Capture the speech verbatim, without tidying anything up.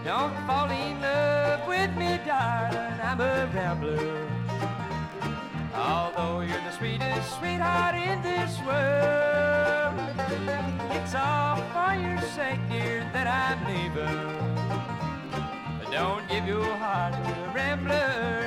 Don't fall in love with me, darling, I'm a rambler. Although you're the sweetest sweetheart in this world, it's all for your sake, dear, that I'm leaving. But don't give your heart to a rambler.